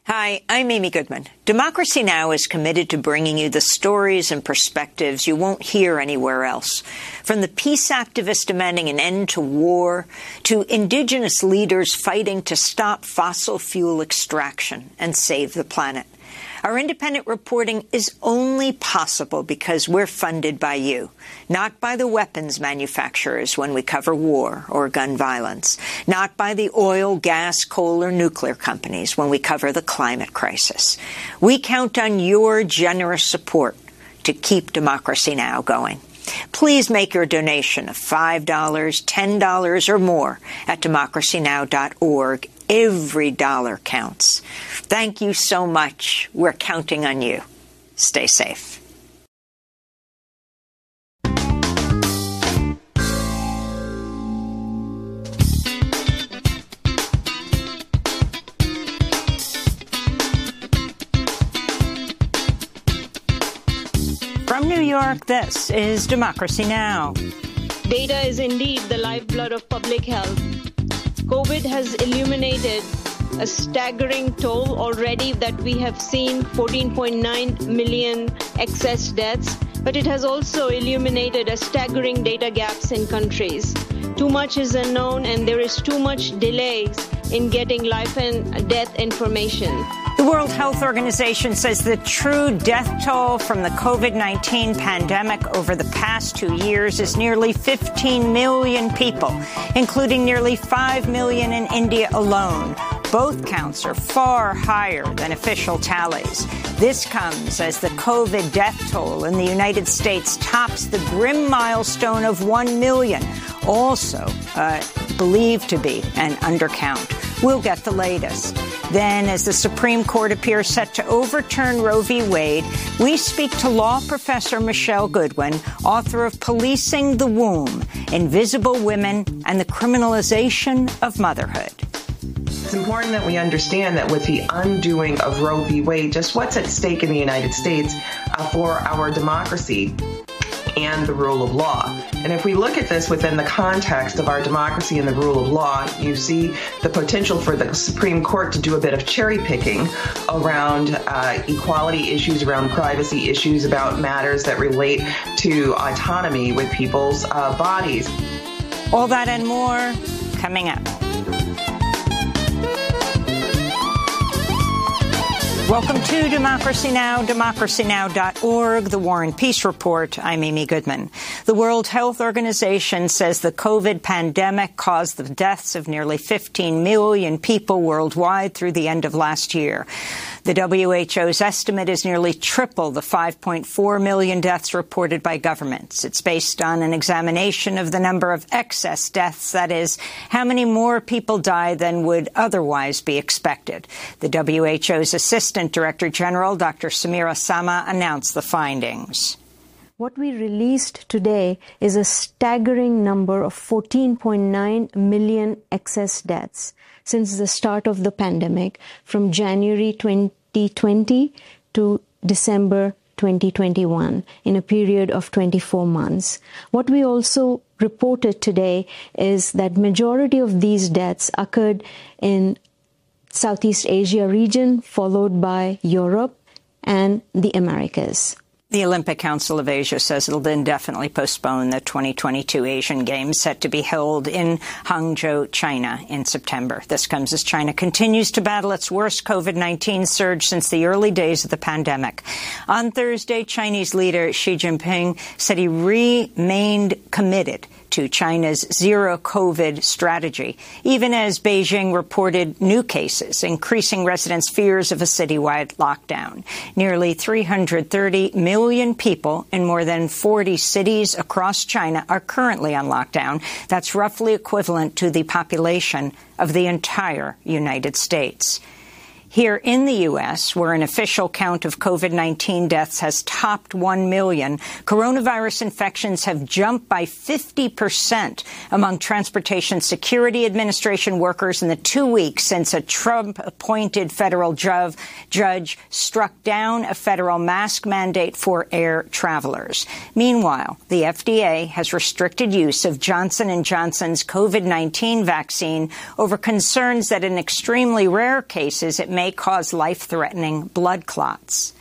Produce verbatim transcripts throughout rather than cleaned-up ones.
Hi, I'm Amy Goodman. Democracy Now! Is committed to bringing you the stories and perspectives you won't hear anywhere else. From the peace activists demanding an end to war, to indigenous leaders fighting to stop fossil fuel extraction and save the planet. Our independent reporting is only possible because we're funded by you, not by the weapons manufacturers when we cover war or gun violence, not by the oil, gas, coal, or nuclear companies when we cover the climate crisis. We count on your generous support to keep Democracy Now! Going. Please make your donation of five dollars, ten dollars, or more at democracy now dot org. Every dollar counts. Thank you so much. We're counting on you. Stay safe. From New York, this is Democracy Now! Data is indeed the lifeblood of public health. COVID has illuminated a staggering toll already that we have seen fourteen point nine million excess deaths, but it has also illuminated a staggering data gaps in countries. Too much is unknown and there is too much delays in getting life and death information. The World Health Organization says the true death toll from the COVID nineteen pandemic over the past two years is nearly fifteen million people, including nearly five million in India alone. Both counts are far higher than official tallies. This comes as the COVID death toll in the United States tops the grim milestone of one million, also uh, believed to be an undercount. We'll get the latest. Then, as the Supreme Court appears set to overturn Roe v. Wade, we speak to law professor Michelle Goodwin, author of Policing the Womb, Invisible Women and the Criminalization of Motherhood. It's important that we understand that with the undoing of Roe v. Wade, just what's at stake in the United States uh, for our democracy and the rule of law. And if we look at this within the context of our democracy and the rule of law, you see the potential for the Supreme Court to do a bit of cherry picking around uh, equality issues, around privacy issues, about matters that relate to autonomy with people's uh, bodies. All that and more coming up. Welcome to Democracy Now!, democracy now dot org, the War and Peace Report. I'm Amy Goodman. The World Health Organization says the COVID pandemic caused the deaths of nearly fifteen million people worldwide through the end of last year. The W H O's estimate is nearly triple the five point four million deaths reported by governments. It's based on an examination of the number of excess deaths, that is, how many more people die than would otherwise be expected. The W H O's Assistant Director General, Doctor Samira Sama, announced the findings. What we released today is a staggering number of fourteen point nine million excess deaths since the start of the pandemic from January twenty twenty to December twenty twenty-one, in a period of twenty-four months. What we also reported today is that majority of these deaths occurred in Southeast Asia region, followed by Europe and the Americas. The Olympic Council of Asia says it'll indefinitely postpone the twenty twenty-two Asian Games set to be held in Hangzhou, China in September. This comes as China continues to battle its worst COVID nineteen surge since the early days of the pandemic. On Thursday, Chinese leader Xi Jinping said he remained committed to China's zero COVID strategy, even as Beijing reported new cases, increasing residents' fears of a citywide lockdown. Nearly three hundred thirty million people in more than forty cities across China are currently on lockdown. That's roughly equivalent to the population of the entire United States. Here in the U S, where an official count of COVID nineteen deaths has topped one million, coronavirus infections have jumped by fifty percent among Transportation Security Administration workers in the two weeks since a Trump-appointed federal ju- judge struck down a federal mask mandate for air travelers. Meanwhile, the F D A has restricted use of Johnson and Johnson's COVID nineteen vaccine over concerns that in extremely rare cases it may may cause life-threatening blood clots.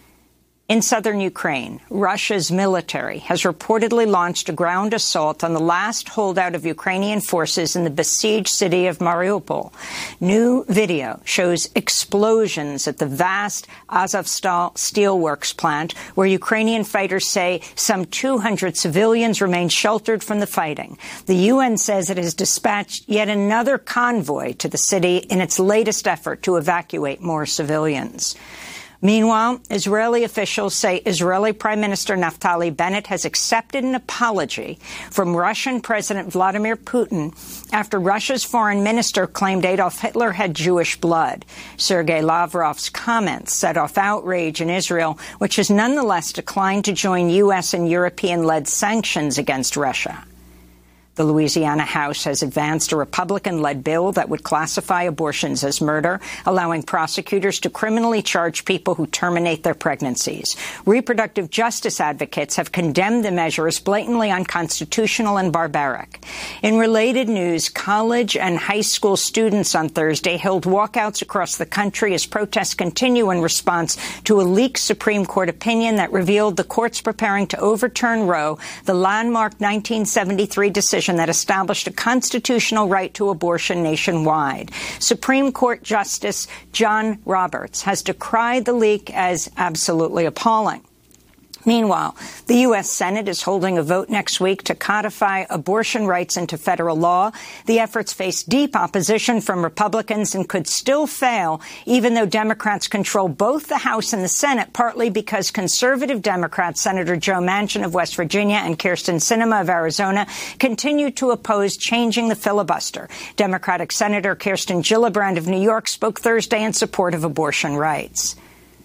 In southern Ukraine, Russia's military has reportedly launched a ground assault on the last holdout of Ukrainian forces in the besieged city of Mariupol. New video shows explosions at the vast Azovstal steelworks plant, where Ukrainian fighters say some two hundred civilians remain sheltered from the fighting. The U N says it has dispatched yet another convoy to the city in its latest effort to evacuate more civilians. Meanwhile, Israeli officials say Israeli Prime Minister Naftali Bennett has accepted an apology from Russian President Vladimir Putin after Russia's foreign minister claimed Adolf Hitler had Jewish blood. Sergei Lavrov's comments set off outrage in Israel, which has nonetheless declined to join U S and European-led sanctions against Russia. The Louisiana House has advanced a Republican-led bill that would classify abortions as murder, allowing prosecutors to criminally charge people who terminate their pregnancies. Reproductive justice advocates have condemned the measure as blatantly unconstitutional and barbaric. In related news, college and high school students on Thursday held walkouts across the country as protests continue in response to a leaked Supreme Court opinion that revealed the court's preparing to overturn Roe, the landmark nineteen seventy-three decision that established a constitutional right to abortion nationwide. Supreme Court Justice John Roberts has decried the leak as absolutely appalling. Meanwhile, the U S Senate is holding a vote next week to codify abortion rights into federal law. The efforts face deep opposition from Republicans and could still fail, even though Democrats control both the House and the Senate, partly because conservative Democrats, Senator Joe Manchin of West Virginia and Kyrsten Sinema of Arizona, continue to oppose changing the filibuster. Democratic Senator Kirsten Gillibrand of New York spoke Thursday in support of abortion rights.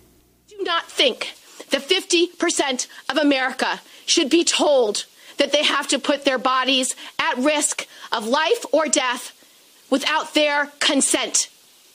Do not think that fifty percent of America should be told that they have to put their bodies at risk of life or death without their consent.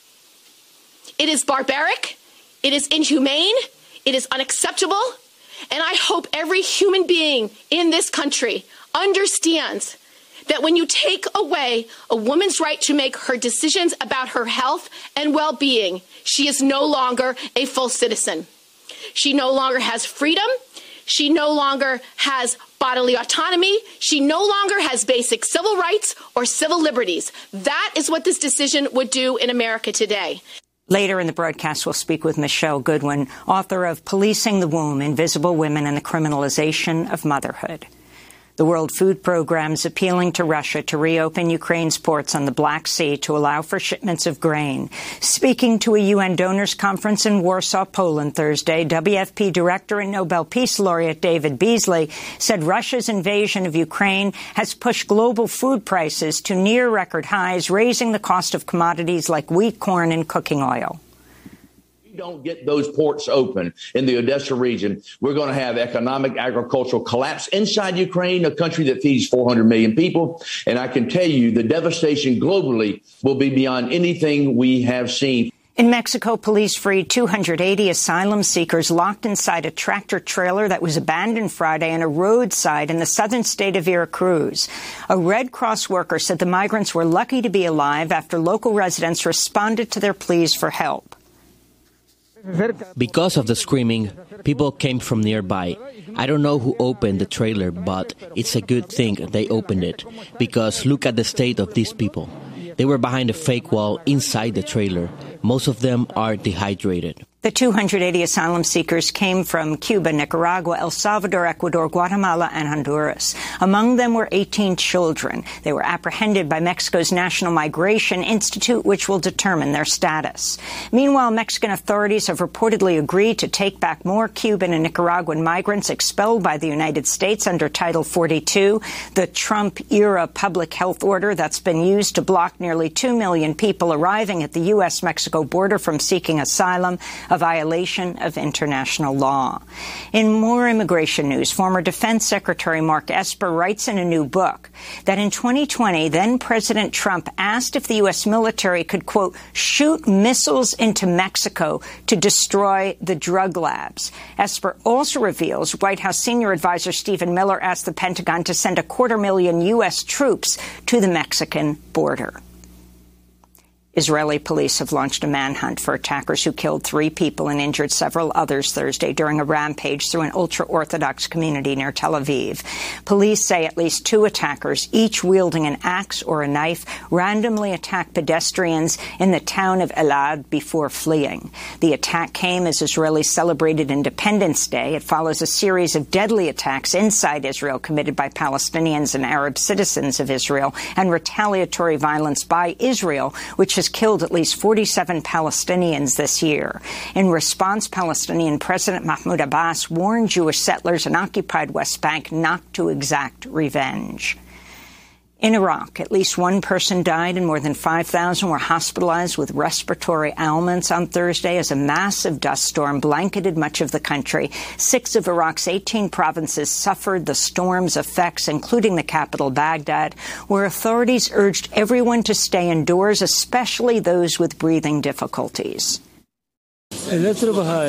It is barbaric, it is inhumane, it is unacceptable, and I hope every human being in this country understands that when you take away a woman's right to make her decisions about her health and well-being, she is no longer a full citizen. She no longer has freedom. She no longer has bodily autonomy. She no longer has basic civil rights or civil liberties. That is what this decision would do in America today. Later in the broadcast, we'll speak with Michelle Goodwin, author of Policing the Womb, Invisible Women and the Criminalization of Motherhood. The World Food Programme is appealing to Russia to reopen Ukraine's ports on the Black Sea to allow for shipments of grain. Speaking to a U N donors conference in Warsaw, Poland Thursday, W F P Director and Nobel Peace Laureate David Beasley said Russia's invasion of Ukraine has pushed global food prices to near record highs, raising the cost of commodities like wheat, corn, and cooking oil. Don't get those ports open in the Odessa region, we're going to have economic, agricultural collapse inside Ukraine, a country that feeds four hundred million people. And I can tell you the devastation globally will be beyond anything we have seen. In Mexico, police freed two hundred eighty asylum seekers locked inside a tractor trailer that was abandoned Friday on a roadside in the southern state of Veracruz. A Red Cross worker said the migrants were lucky to be alive after local residents responded to their pleas for help. Because of the screaming, people came from nearby. I don't know who opened the trailer, but it's a good thing they opened it, because look at the state of these people. They were behind a fake wall inside the trailer. Most of them are dehydrated. The two hundred eighty asylum seekers came from Cuba, Nicaragua, El Salvador, Ecuador, Guatemala, and Honduras. Among them were eighteen children. They were apprehended by Mexico's National Migration Institute, which will determine their status. Meanwhile, Mexican authorities have reportedly agreed to take back more Cuban and Nicaraguan migrants expelled by the United States under Title forty-two, the Trump-era public health order that's been used to block nearly two million people arriving at the U S Mexico border from seeking asylum, a violation of international law. In more immigration news, former Defense Secretary Mark Esper writes in a new book that in twenty twenty, then-President Trump asked if the U S military could, quote, shoot missiles into Mexico to destroy the drug labs. Esper also reveals White House senior advisor Stephen Miller asked the Pentagon to send a quarter million U S troops to the Mexican border. Israeli police have launched a manhunt for attackers who killed three people and injured several others Thursday during a rampage through an ultra-Orthodox community near Tel Aviv. Police say at least two attackers, each wielding an axe or a knife, randomly attacked pedestrians in the town of Elad before fleeing. The attack came as Israelis celebrated Independence Day. It follows a series of deadly attacks inside Israel committed by Palestinians and Arab citizens of Israel and retaliatory violence by Israel, which has killed at least forty-seven Palestinians this year. In response, Palestinian President Mahmoud Abbas warned Jewish settlers in occupied West Bank not to exact revenge. In Iraq, at least one person died and more than five thousand were hospitalized with respiratory ailments on Thursday as a massive dust storm blanketed much of the country. Six of Iraq's eighteen provinces suffered the storm's effects, including the capital, Baghdad, where authorities urged everyone to stay indoors, especially those with breathing difficulties. This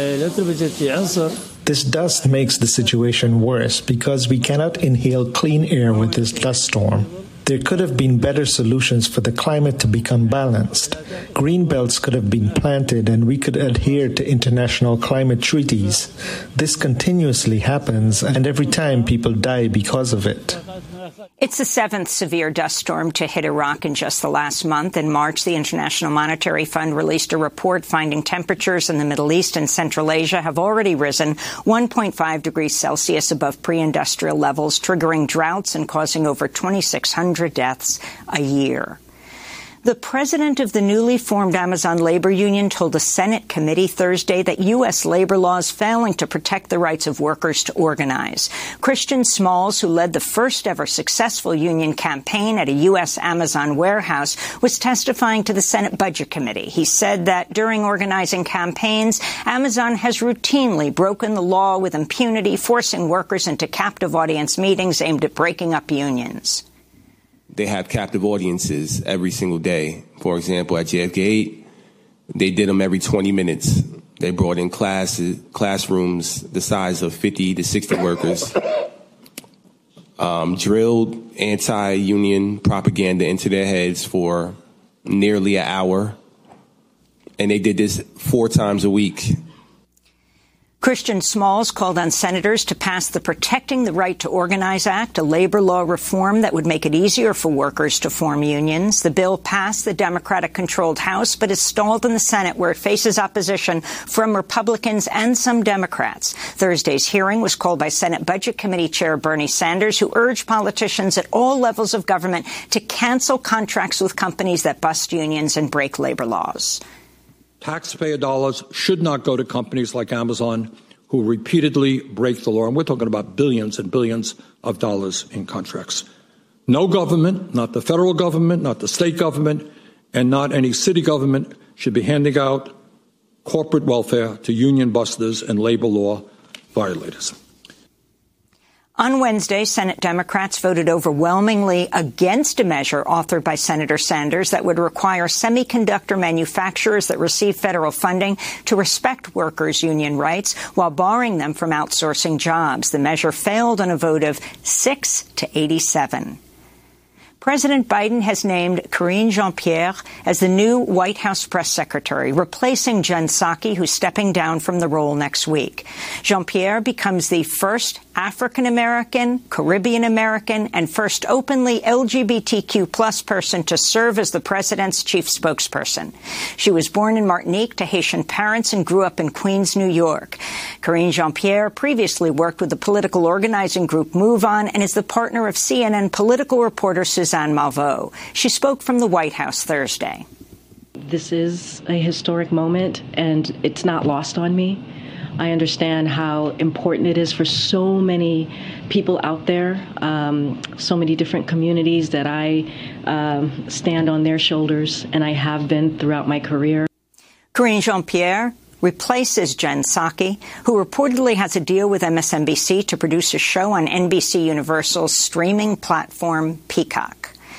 dust makes the situation worse because we cannot inhale clean air with this dust storm. There could have been better solutions for the climate to become balanced. Green belts could have been planted and we could adhere to international climate treaties. This continuously happens, and every time people die because of it. It's the seventh severe dust storm to hit Iraq in just the last month. In March, the International Monetary Fund released a report finding temperatures in the Middle East and Central Asia have already risen one point five degrees Celsius above pre-industrial levels, triggering droughts and causing over twenty-six hundred deaths a year. The president of the newly formed Amazon labor union told a Senate committee Thursday that U S labor laws failing to protect the rights of workers to organize. Christian Smalls, who led the first ever successful union campaign at a U S Amazon warehouse, was testifying to the Senate Budget Committee. He said that during organizing campaigns, Amazon has routinely broken the law with impunity, forcing workers into captive audience meetings aimed at breaking up unions. They have captive audiences every single day. For example, at J F K eight, they did them every twenty minutes. They brought in classes, classrooms the size of fifty to sixty workers, um, drilled anti-union propaganda into their heads for nearly an hour, and they did this four times a week. Christian Smalls called on senators to pass the Protecting the Right to Organize Act, a labor law reform that would make it easier for workers to form unions. The bill passed the Democratic-controlled House, but is stalled in the Senate, where it faces opposition from Republicans and some Democrats. Thursday's hearing was called by Senate Budget Committee Chair Bernie Sanders, who urged politicians at all levels of government to cancel contracts with companies that bust unions and break labor laws. Taxpayer dollars should not go to companies like Amazon, who repeatedly break the law. And we're talking about billions and billions of dollars in contracts. No government, not the federal government, not the state government, and not any city government should be handing out corporate welfare to union busters and labor law violators. On Wednesday, Senate Democrats voted overwhelmingly against a measure authored by Senator Sanders that would require semiconductor manufacturers that receive federal funding to respect workers' union rights while barring them from outsourcing jobs. The measure failed on a vote of six to eighty-seven. President Biden has named Karine Jean-Pierre as the new White House press secretary, replacing Jen Psaki, who's stepping down from the role next week. Jean-Pierre becomes the first African-American, Caribbean-American, and first openly L G B T Q plus person to serve as the president's chief spokesperson. She was born in Martinique to Haitian parents and grew up in Queens, New York. Karine Jean-Pierre previously worked with the political organizing group Move On and is the partner of C N N political reporter Suzanne Malveaux. She spoke from the White House Thursday. This is a historic moment, and it's not lost on me. I understand how important it is for so many people out there, um, so many different communities that I um, stand on their shoulders, and I have been throughout my career. Karine Jean-Pierre replaces Jen Psaki, who reportedly has a deal with M S N B C to produce a show on N B C Universal's streaming platform Peacock.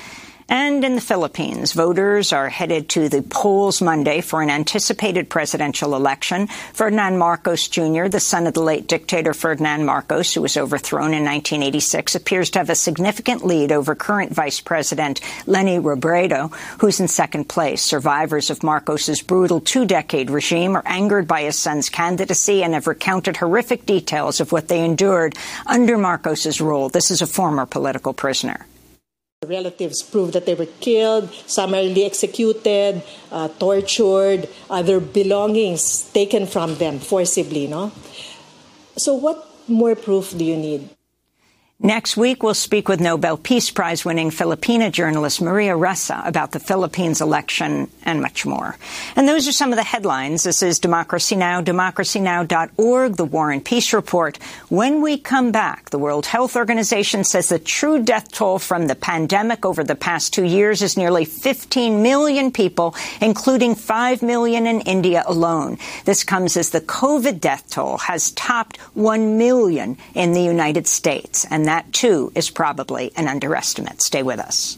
And in the Philippines, voters are headed to the polls Monday for an anticipated presidential election. Ferdinand Marcos Junior, the son of the late dictator Ferdinand Marcos, who was overthrown in nineteen eighty-six, appears to have a significant lead over current Vice President Leni Robredo, who's in second place. Survivors of Marcos's brutal two-decade regime are angered by his son's candidacy and have recounted horrific details of what they endured under Marcos's rule. This is a former political prisoner. Relatives proved that they were killed, summarily executed, uh, tortured, other belongings taken from them forcibly, no? So what more proof do you need? Next week, we'll speak with Nobel Peace Prize-winning Filipina journalist Maria Ressa about the Philippines election and much more. And those are some of the headlines. This is Democracy Now!, democracy now dot org, the War and Peace Report. When we come back, the World Health Organization says the true death toll from the pandemic over the past two years is nearly fifteen million people, including five million in India alone. This comes as the COVID death toll has topped one million in the United States. And that, too, is probably an underestimate. Stay with us.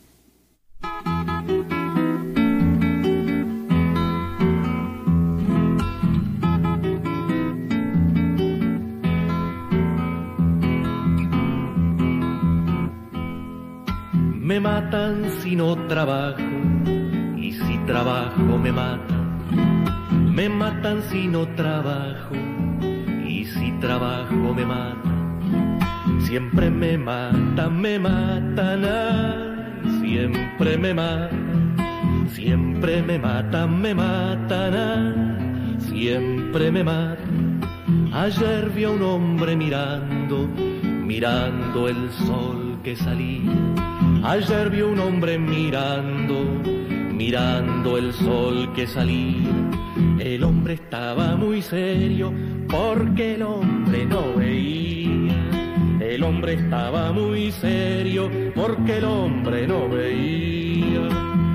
Me matan si no trabajo, y si trabajo me matan. Me matan si no trabajo, y si trabajo me matan. Siempre me matan, me matan, ay, siempre me matan, siempre me matan, me matan, ay, siempre me matan. Ayer vi a un hombre mirando, mirando el sol que salía. Ayer vi a un hombre mirando, mirando el sol que salía. El hombre estaba muy serio porque el hombre no veía. El hombre estaba muy serio porque el hombre no veía.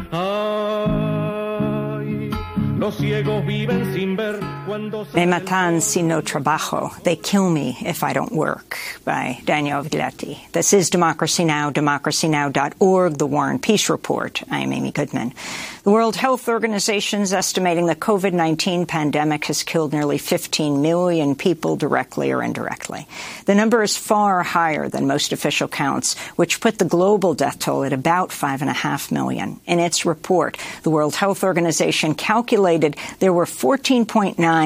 Ay, los ciegos viven sin ver cuando Me matan si no trabajo. They kill me if I don't work, by Daniel Viglietti. This is Democracy Now!, democracy now dot org, the War and Peace Report. I am Amy Goodman. The World Health Organization is estimating the COVID nineteen pandemic has killed nearly fifteen million people directly or indirectly. The number is far higher than most official counts, which put the global death toll at about five and a half million. In its report, the World Health Organization calculated there were fourteen point nine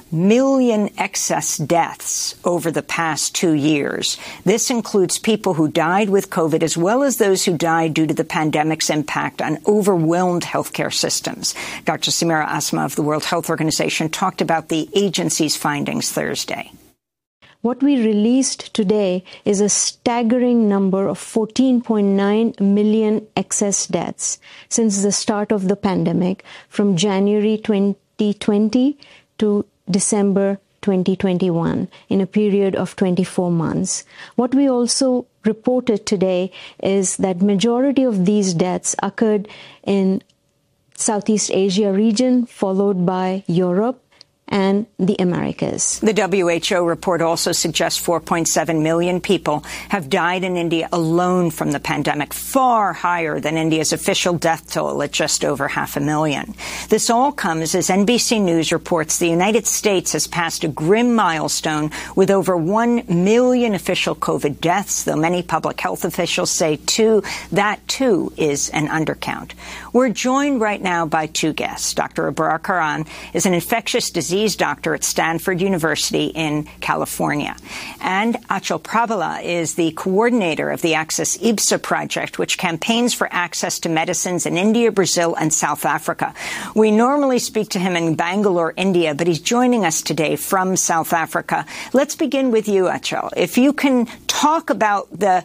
million excess deaths over the past two years. This includes people who died with COVID as well as those who died due to the pandemic's impact on overwhelmed healthcare systems. Doctor Samira Asma of the World Health Organization talked about the agency's findings Thursday. What we released today is a staggering number of fourteen point nine million excess deaths since the start of the pandemic from January twenty twenty to December twenty twenty-one, in a period of twenty-four months. What we also reported today is that majority of these deaths occurred in Southeast Asia region, followed by Europe and the Americas. The W H O report also suggests four point seven million people have died in India alone from the pandemic, far higher than India's official death toll at just over half a million. This all comes as N B C News reports the United States has passed a grim milestone with over one million official COVID deaths, though many public health officials say, too, that, too, is an undercount. We're joined right now by two guests. Doctor Abrar Karan is an infectious disease doctor at Stanford University in California. And Achal Pravala is the coordinator of the Access I B S A project, which campaigns for access to medicines in India, Brazil, and South Africa. We normally speak to him in Bangalore, India, but he's joining us today from South Africa. Let's begin with you, Achal. If you can talk about the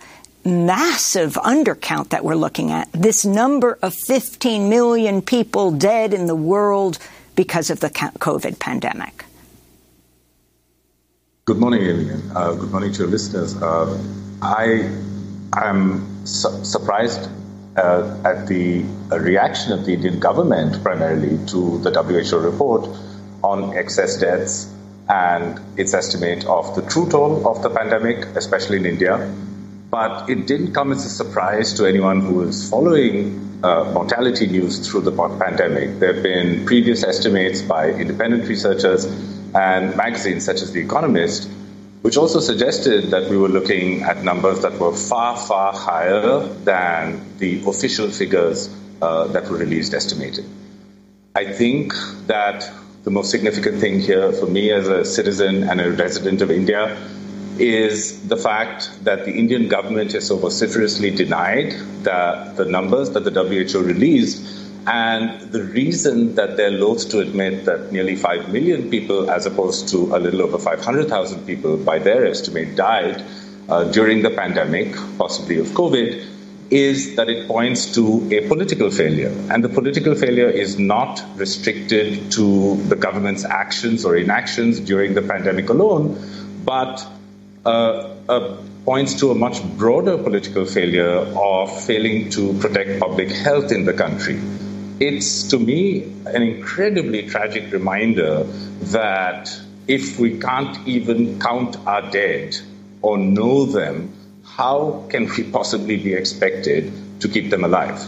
massive undercount that we're looking at, this number of fifteen million people dead in the world because of the COVID pandemic. Good morning, Alien. Uh, good morning to your listeners. Uh, I am su- surprised uh, at the uh, reaction of the Indian government, primarily to the W H O report on excess deaths and its estimate of the true toll of the pandemic, especially in India. but it didn't come as a surprise to anyone who was following uh, mortality news through the pandemic. There have been previous estimates by independent researchers and magazines such as The Economist, which also suggested that we were looking at numbers that were far, far higher than the official figures uh, that were released estimated. I think that the most significant thing here for me as a citizen and a resident of India is the fact that the Indian government has so vociferously denied the, the numbers that the W H O released. And the reason that they're loath to admit that nearly five million people, as opposed to a little over five hundred thousand people, by their estimate, died uh, during the pandemic, possibly of COVID, is that it points to a political failure. And the political failure is not restricted to the government's actions or inactions during the pandemic alone, but uh, uh, points to a much broader political failure of failing to protect public health in the country. It's, to me, an incredibly tragic reminder that if we can't even count our dead or know them, how can we possibly be expected to keep them alive?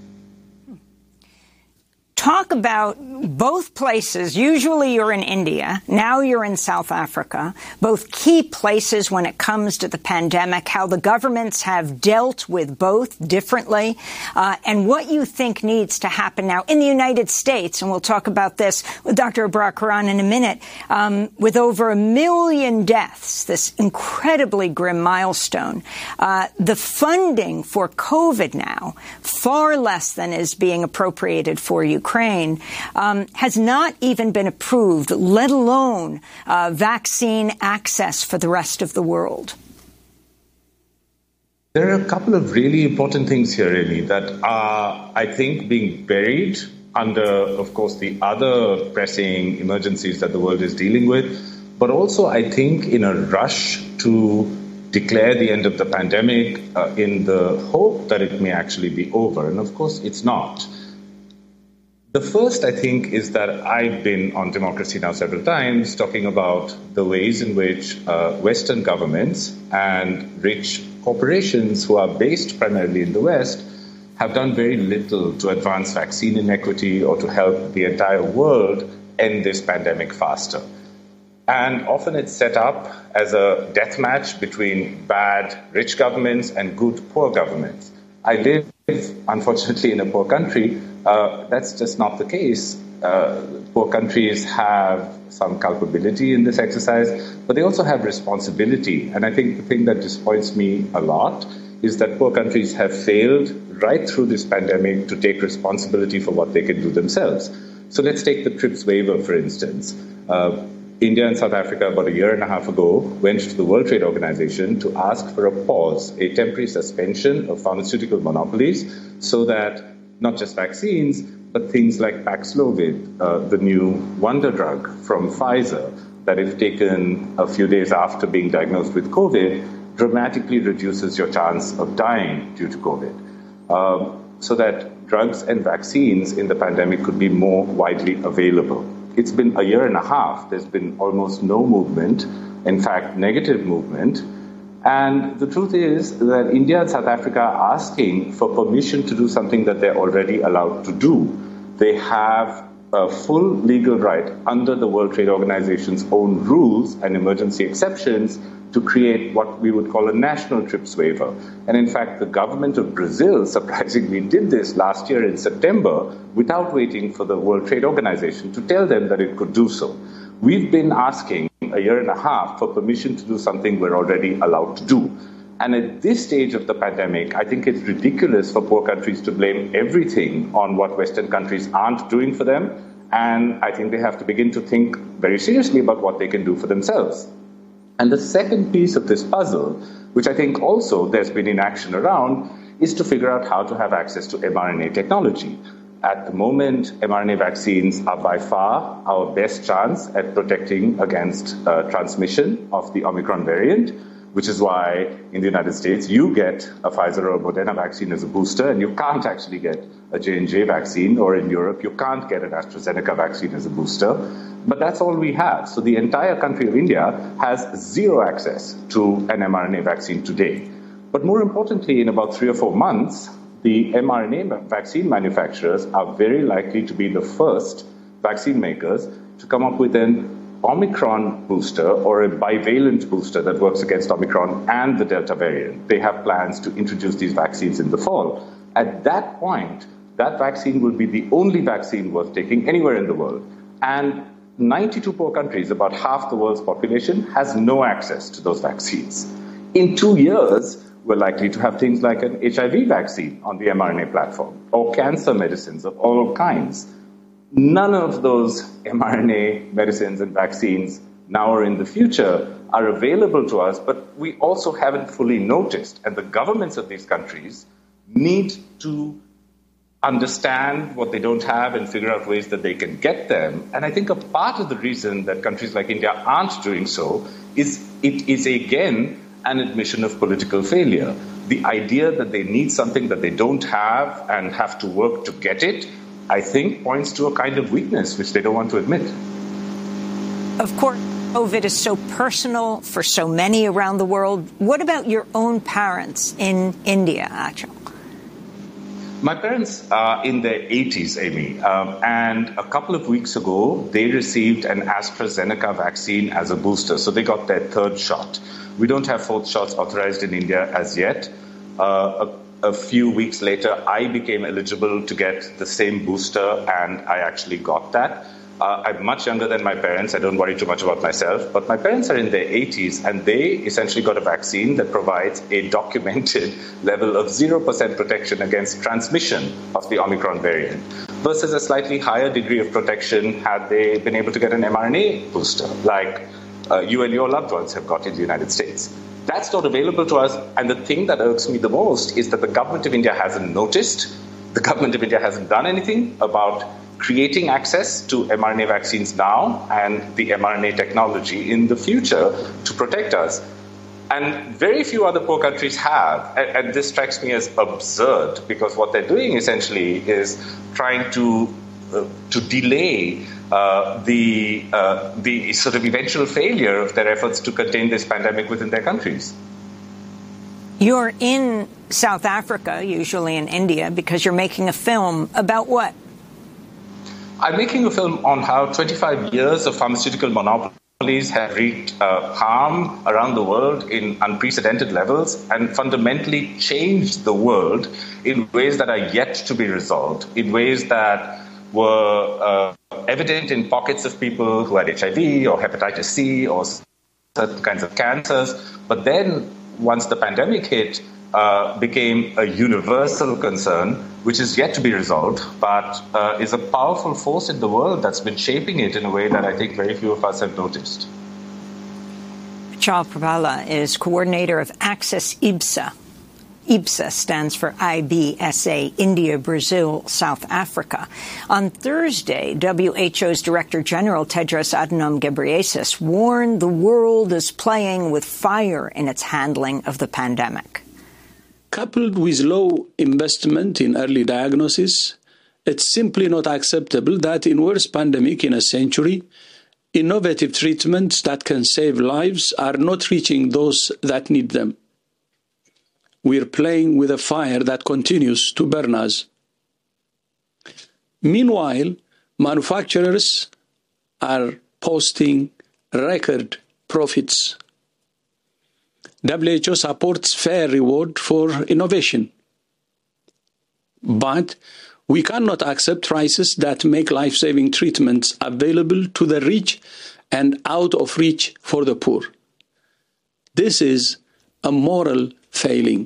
Talk about both places. Usually you're in India. Now you're in South Africa. Both key places when it comes to the pandemic, how the governments have dealt with both differently, uh, and what you think needs to happen now in the United States. And we'll talk about this with Doctor Abrar Karan in a minute. Um, with over a million deaths, this incredibly grim milestone, uh, the funding for COVID now, far less than is being appropriated for Ukraine. Ukraine, um, has not even been approved, let alone uh, vaccine access for the rest of the world. There are a couple of really important things here, Amy, that are, I think, being buried under, of course, the other pressing emergencies that the world is dealing with, but also, I think, in a rush to declare the end of the pandemic uh, in the hope that it may actually be over. And, of course, it's not. The first, I think, is that I've been on Democracy Now! Several times talking about the ways in which uh, Western governments and rich corporations who are based primarily in the West have done very little to advance vaccine inequity or to help the entire world end this pandemic faster. And often it's set up as a death match between bad rich governments and good poor governments. I live, unfortunately, in a poor country. Uh, that's just not the case. Uh, poor countries have some culpability in this exercise, but they also have responsibility. And I think the thing that disappoints me a lot is that poor countries have failed right through this pandemic to take responsibility for what they can do themselves. So let's take the TRIPS waiver, for instance. Uh, India and South Africa, about a year and a half ago, went to the World Trade Organization to ask for a pause, a temporary suspension of pharmaceutical monopolies, so that not just vaccines, but things like Paxlovid, uh, the new wonder drug from Pfizer, that if taken a few days after being diagnosed with COVID, dramatically reduces your chance of dying due to COVID. Um, so that drugs and vaccines in the pandemic could be more widely available. It's been a year and a half. There's been almost no movement, in fact, negative movement. And the truth is that India and South Africa are asking for permission to do something that they're already allowed to do. They have a full legal right under the World Trade Organization's own rules and emergency exceptions to create what we would call a national TRIPS waiver. And in fact, the government of Brazil surprisingly did this last year in September without waiting for the World Trade Organization to tell them that it could do so. We've been asking a year and a half for permission to do something we're already allowed to do. And at this stage of the pandemic, I think it's ridiculous for poor countries to blame everything on what Western countries aren't doing for them. And I think they have to begin to think very seriously about what they can do for themselves. And the second piece of this puzzle, which I think also there's been inaction around, is to figure out how to have access to mRNA technology. At the moment, mRNA vaccines are by far our best chance at protecting against uh, transmission of the Omicron variant, which is why in the United States you get a Pfizer or a Moderna vaccine as a booster, and you can't actually get a J and J vaccine, or in Europe you can't get an AstraZeneca vaccine as a booster. But that's all we have. So the entire country of India has zero access to an mRNA vaccine today. But more importantly, in about three or four months, the mRNA vaccine manufacturers are very likely to be the first vaccine makers to come up with an Omicron booster or a bivalent booster that works against Omicron and the Delta variant. They have plans to introduce these vaccines in the fall. At that point, that vaccine will be the only vaccine worth taking anywhere in the world. And ninety-two poor countries, about half the world's population, has no access to those vaccines. In two years, we're likely to have things like an H I V vaccine on the mRNA platform or cancer medicines of all kinds. None of those mRNA medicines and vaccines now or in the future are available to us, but we also haven't fully noticed. And the governments of these countries need to understand what they don't have and figure out ways that they can get them. And I think a part of the reason that countries like India aren't doing so is it is, again, an admission of political failure. The idea that they need something that they don't have and have to work to get it, I think, points to a kind of weakness which they don't want to admit. Of course, COVID is so personal for so many around the world. What about your own parents in India, Achal? My parents are in their eighties, Amy, um, and a couple of weeks ago, they received an AstraZeneca vaccine as a booster, so they got their third shot. We don't have fourth shots authorized in India as yet. Uh, a A few weeks later, I became eligible to get the same booster, and I actually got that. Uh, I'm much younger than my parents. I don't worry too much about myself. But my parents are in their eighties, and they essentially got a vaccine that provides a documented level of zero percent protection against transmission of the Omicron variant, versus a slightly higher degree of protection had they been able to get an mRNA booster, like uh, you and your loved ones have got in the United States. That's not available to us, and the thing that irks me the most is that the government of India hasn't noticed, the government of India hasn't done anything about creating access to mRNA vaccines now and the mRNA technology in the future to protect us. And very few other poor countries have, and, and this strikes me as absurd, because what they're doing essentially is trying to uh, to delay Uh, the uh, the sort of eventual failure of their efforts to contain this pandemic within their countries. You're in South Africa, usually in India, because you're making a film about what? I'm making a film on how twenty-five years of pharmaceutical monopolies have wreaked uh, harm around the world in unprecedented levels and fundamentally changed the world in ways that are yet to be resolved, in ways that were uh, evident in pockets of people who had H I V or hepatitis C or certain kinds of cancers. But then, once the pandemic hit, uh, became a universal concern, which is yet to be resolved, but uh, is a powerful force in the world that's been shaping it in a way that I think very few of us have noticed. Achal Prabhala is coordinator of Access I B S A. I B S A stands for I B S A, India, Brazil, South Africa. On Thursday, W H O's Director General Tedros Adhanom Ghebreyesus warned the world is playing with fire in its handling of the pandemic. Coupled with low investment in early diagnosis, it's simply not acceptable that in worst pandemic in a century, innovative treatments that can save lives are not reaching those that need them. We're playing with a fire that continues to burn us. Meanwhile, manufacturers are posting record profits. W H O supports fair reward for innovation. But we cannot accept prices that make life-saving treatments available to the rich and out of reach for the poor. This is a moral failing.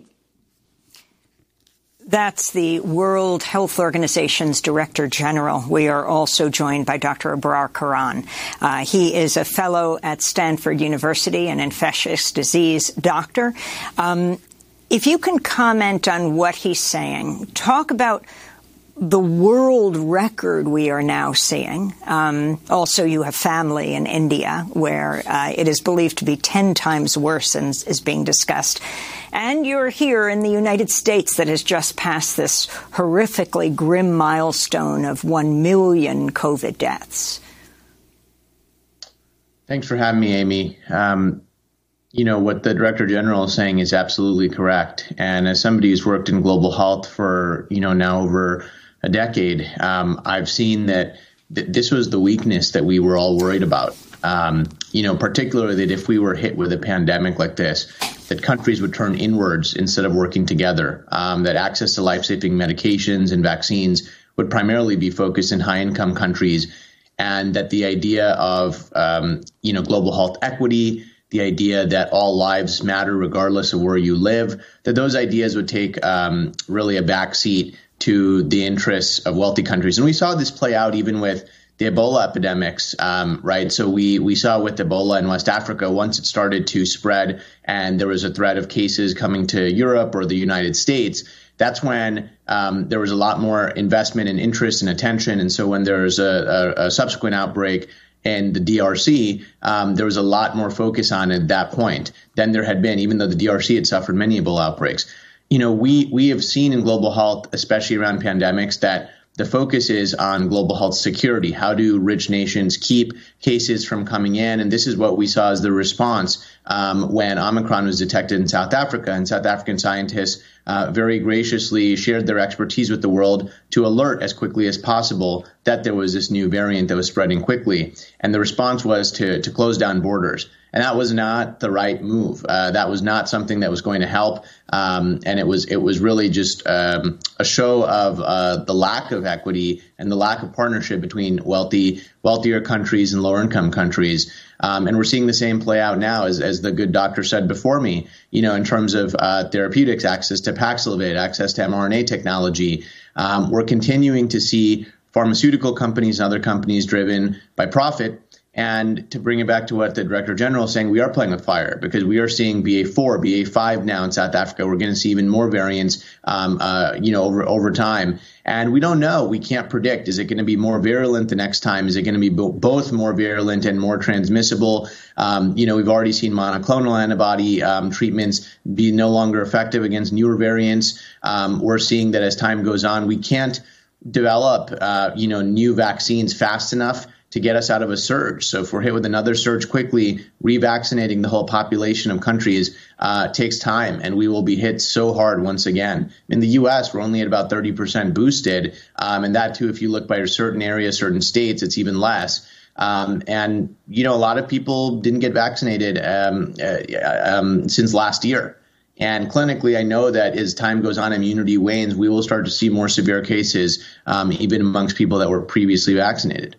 That's the World Health Organization's Director General. We are also joined by Doctor Abrar Karan. Uh, he is a fellow at Stanford University, an infectious disease doctor. Um, if you can comment on what he's saying, talk about the world record we are now seeing. Um, also, you have family in India, where uh, it is believed to be ten times worse and is being discussed. And you're here in the United States that has just passed this horrifically grim milestone of one million COVID deaths. Thanks for having me, Amy. Um, You know, what the Director General is saying is absolutely correct. And as somebody who's worked in global health for, you know, now over a decade, um, I've seen that th- this was the weakness that we were all worried about. Um, you know, particularly that if we were hit with a pandemic like this, that countries would turn inwards instead of working together, um, that access to life-saving medications and vaccines would primarily be focused in high-income countries, and that the idea of, um, you know, global health equity, the idea that all lives matter regardless of where you live, that those ideas would take um, really a backseat to the interests of wealthy countries. And we saw this play out even with the Ebola epidemics, um, right? So we we saw with Ebola in West Africa, once it started to spread and there was a threat of cases coming to Europe or the United States, that's when um, there was a lot more investment and interest and attention. And so when there's a, a, a subsequent outbreak in the D R C, um, there was a lot more focus on it at that point than there had been, even though the D R C had suffered many Ebola outbreaks. You know, we we have seen in global health, especially around pandemics, that the focus is on global health security. How do rich nations keep cases from coming in? And this is what we saw as the response um, when Omicron was detected in South Africa. And South African scientists uh, very graciously shared their expertise with the world to alert as quickly as possible that there was this new variant that was spreading quickly. And the response was to, to close down borders. And that was not the right move. Uh, that was not something that was going to help. Um, and it was it was really just um, a show of uh, the lack of equity and the lack of partnership between wealthy, wealthier countries and lower income countries. Um, and we're seeing the same play out now, as, as the good doctor said before me, you know, in terms of uh, therapeutics, access to Paxlovid, access to mRNA technology. Um, we're continuing to see pharmaceutical companies and other companies driven by profit. And to bring it back to what the Director General is saying, we are playing with fire because we are seeing B A four, B A five now in South Africa. We're going to see even more variants, um, uh, you know, over over time. And we don't know. We can't predict. Is it going to be more virulent the next time? Is it going to be bo- both more virulent and more transmissible? Um, you know, we've already seen monoclonal antibody um, treatments be no longer effective against newer variants. Um, we're seeing that as time goes on, we can't develop, uh, you know, new vaccines fast enough to get us out of a surge. So if we're hit with another surge quickly, revaccinating the whole population of countries uh, takes time, and we will be hit so hard once again. In the U S, we're only at about thirty percent boosted, um, and that too, if you look by certain areas, certain states, it's even less. Um, and, you know, a lot of people didn't get vaccinated um, uh, um, since last year. And clinically, I know that as time goes on, immunity wanes, we will start to see more severe cases, um, even amongst people that were previously vaccinated.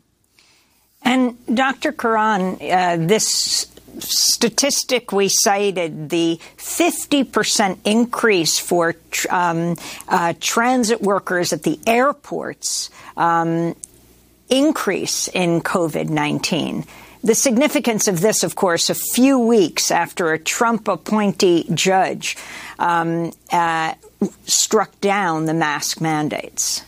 And Doctor Karan, uh, this statistic we cited, the fifty percent increase for um, uh, transit workers at the airports, um, increase in COVID nineteen. The significance of this, of course, a few weeks after a Trump appointee judge um, uh, struck down the mask mandates.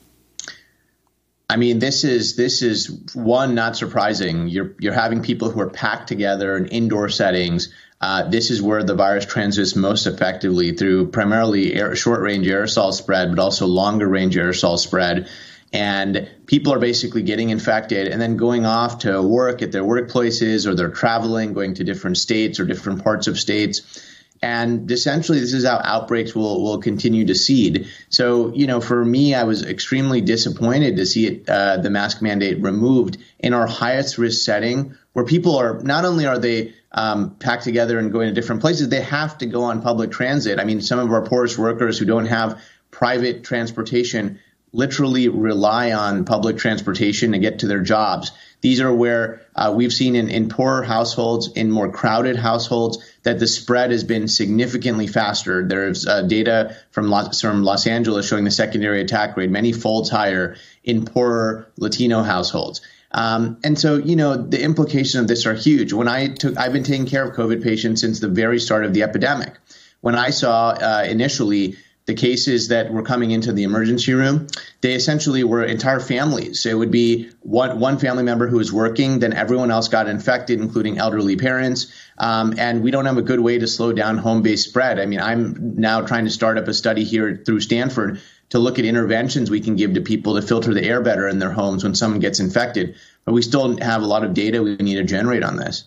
I mean, this is this is one, not surprising. You're you're having people who are packed together in indoor settings. Uh, this is where the virus transmits most effectively, through primarily air, short-range aerosol spread, but also longer-range aerosol spread. And people are basically getting infected and then going off to work at their workplaces, or they're traveling, going to different states or different parts of states. And essentially, this is how outbreaks will, will continue to seed. So, you know, for me, I was extremely disappointed to see it, uh, the mask mandate removed in our highest risk setting, where people are not only are they um, packed together and going to different places, they have to go on public transit. I mean, some of our poorest workers who don't have private transportation literally rely on public transportation to get to their jobs. These are where uh, we've seen in, in poorer households, in more crowded households, that the spread has been significantly faster. There's uh, data from Los, from Los Angeles showing the secondary attack rate many folds higher in poorer Latino households. Um, and so, you know, the implications of this are huge. When I took, I've been taking care of COVID patients since the very start of the epidemic. When I saw uh, initially the cases that were coming into the emergency room, they essentially were entire families. So it would be one one family member who was working, then everyone else got infected, including elderly parents. Um, and we don't have a good way to slow down home-based spread. I mean, I'm now trying to start up a study here through Stanford to look at interventions we can give to people to filter the air better in their homes when someone gets infected. But we still have a lot of data we need to generate on this.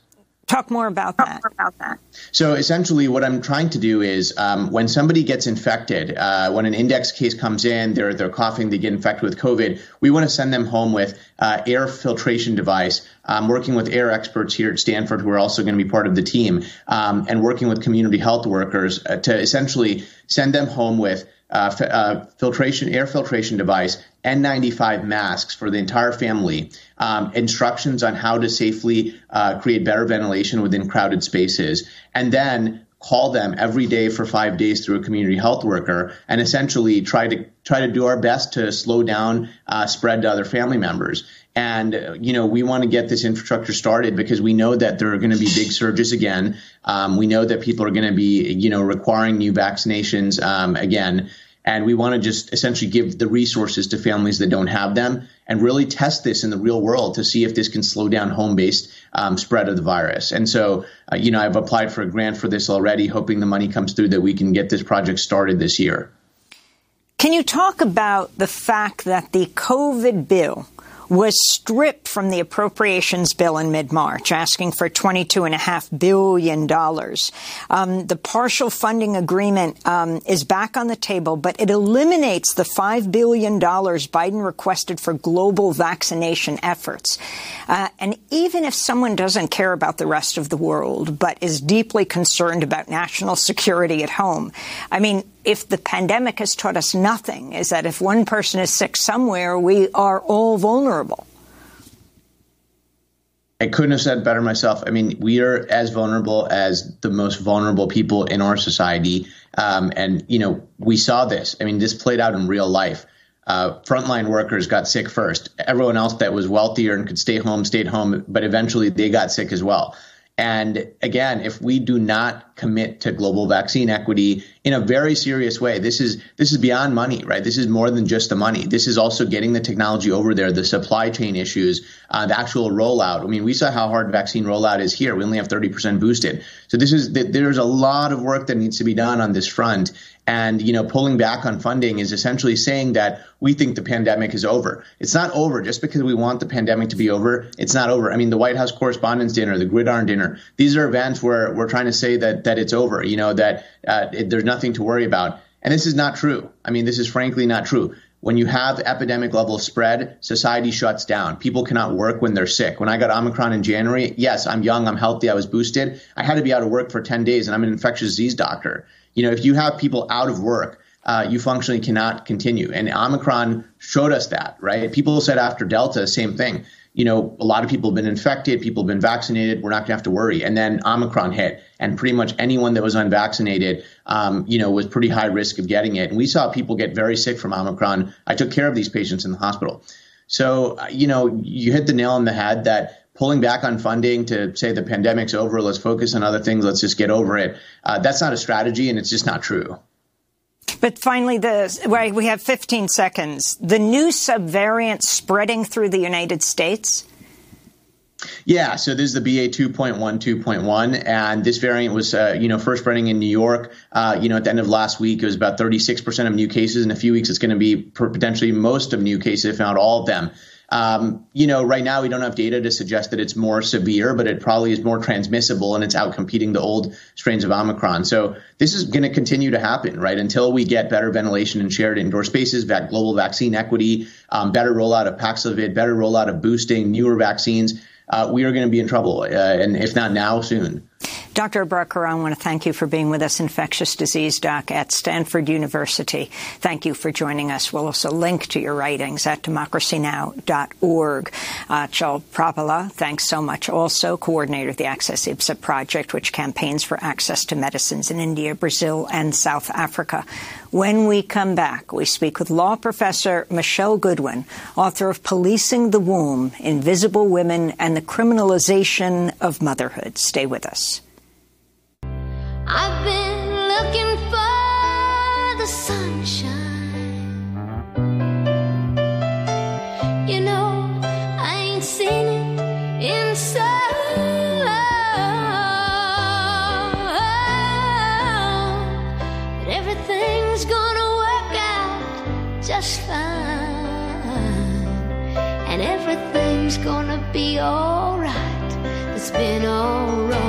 Talk more about that. More about that. So essentially what I'm trying to do is um, when somebody gets infected, uh, when an index case comes in, they're they're coughing, they get infected with COVID, we want to send them home with uh, air filtration device. I'm working with air experts here at Stanford who are also going to be part of the team, um, and working with community health workers uh, to essentially send them home with uh, f- uh, filtration, air filtration device, N ninety-five masks for the entire family, um, instructions on how to safely uh, create better ventilation within crowded spaces, and then call them every day for five days through a community health worker, and essentially try to try to do our best to slow down uh, spread to other family members. And, uh, you know, we want to get this infrastructure started because we know that there are going to be big surges again. Um, we know that people are going to be, you know, requiring new vaccinations um, again. And we want to just essentially give the resources to families that don't have them and really test this in the real world to see if this can slow down home-based um, spread of the virus. And so, uh, you know, I've applied for a grant for this already, hoping the money comes through that we can get this project started this year. Can you talk about the fact that the COVID bill was stripped from the appropriations bill in mid-March, asking for twenty-two point five billion dollars. Um, the partial funding agreement um, is back on the table, but it eliminates the five billion dollars Biden requested for global vaccination efforts. Uh, and even if someone doesn't care about the rest of the world, but is deeply concerned about national security at home, I mean, if the pandemic has taught us nothing, is that if one person is sick somewhere, we are all vulnerable. I couldn't have said better myself. I mean, we are as vulnerable as the most vulnerable people in our society. Um, and, you know, we saw this. I mean, this played out in real life. Uh, frontline workers got sick first. Everyone else that was wealthier and could stay home, stayed home, but eventually they got sick as well. And again, if we do not commit to global vaccine equity in a very serious way, this is this is beyond money, right? This is more than just the money. This is also getting the technology over there, the supply chain issues, uh, the actual rollout. I mean, we saw how hard vaccine rollout is here. We only have thirty percent boosted. So this is there's a lot of work that needs to be done on this front. And, you know, pulling back on funding is essentially saying that we think the pandemic is over. It's not over just because we want the pandemic to be over. It's not over. I mean, the White House Correspondents' Dinner, the Gridiron Dinner, these are events where we're trying to say that that it's over, you know, that uh, it, there's nothing to worry about. And this is not true. I mean, this is frankly not true. When you have epidemic level spread, society shuts down. People cannot work when they're sick. When I got Omicron in January, yes, I'm young, I'm healthy, I was boosted. I had to be out of work for ten days, and I'm an infectious disease doctor. You know, if you have people out of work, uh, you functionally cannot continue. And Omicron showed us that, right? People said after Delta, same thing. You know, a lot of people have been infected, people have been vaccinated, we're not going to have to worry. And then Omicron hit, and pretty much anyone that was unvaccinated, um, you know, was pretty high risk of getting it. And we saw people get very sick from Omicron. I took care of these patients in the hospital. So, you know, you hit the nail on the head that pulling back on funding to say the pandemic's over, let's focus on other things, let's just get over it. Uh, that's not a strategy, and it's just not true. But finally, the right, we have fifteen seconds. The new subvariant spreading through the United States? Yeah, so this is the B A two point one two point one, and this variant was, uh, you know, first spreading in New York. Uh, you know, at the end of last week, it was about thirty-six percent of new cases. In a few weeks, it's going to be potentially most of new cases, if not all of them. Um, you know, right now we don't have data to suggest that it's more severe, but it probably is more transmissible, and it's out competing the old strains of Omicron. So this is going to continue to happen, right, until we get better ventilation in shared indoor spaces, that global vaccine equity, um, better rollout of Paxlovid, better rollout of boosting, newer vaccines. Uh, we are going to be in trouble, uh, and if not now, soon. Doctor Abrar-Karam, I want to thank you for being with us, infectious disease doc at Stanford University. Thank you for joining us. We'll also link to your writings at democracy now dot org. Uh, Chal Prabhala, thanks so much. Also, coordinator of the Access I B S A project, which campaigns for access to medicines in India, Brazil, and South Africa. When we come back, we speak with law professor Michelle Goodwin, author of Policing the Womb, Invisible Women and the Criminalization of Motherhood. Stay with us. I've been looking for the sunshine. You know, I ain't seen it in so long. But everything's gonna work out just fine. And everything's gonna be alright. It's been alright.